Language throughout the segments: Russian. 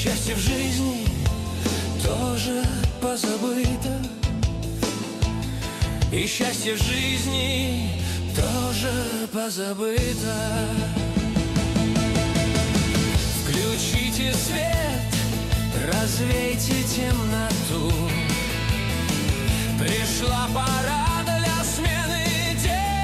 счастье в жизни тоже позабыто, и счастье в жизни тоже позабыто. Включите свет, развейте темноту. Пришла пора для смены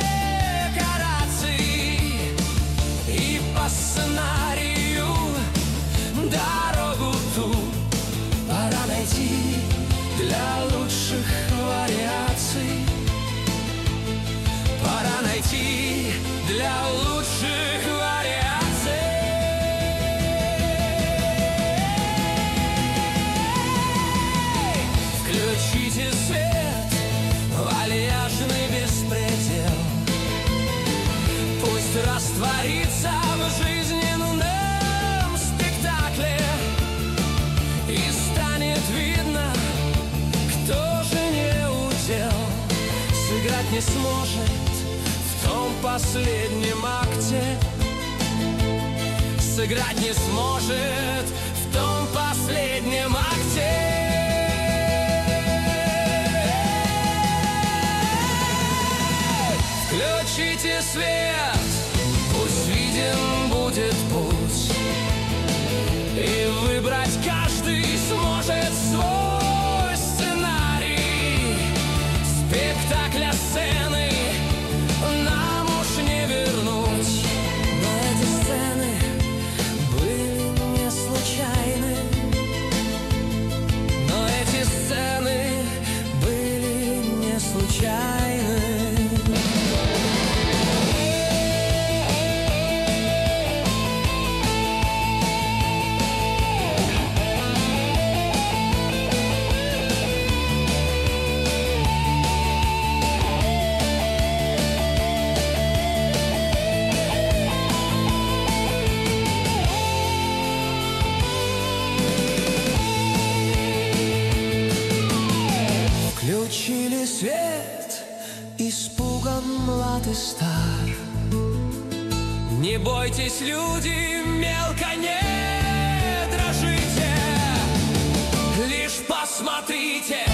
декораций, и по сценарию дорогу ту пора найти для лучших вариаций. Пора найти для лучших вариаций. Включите свет, вальяжный беспредел. Пусть растворится в жизненном спектакле, и станет видно, кто же не удел. Сыграть не сможет в том последнем акте. Сыграть не сможет в том последнем акте. Включите свет, пусть виден будет путь, и выбрать каждый сможет свой сценарий. Спектакля сцены нам уж не вернуть, но эти сцены были не случайны. Но эти сцены были не случайны. Включили свет, испуган млад и стар. Не бойтесь, люди, мелко не дрожите, лишь посмотрите,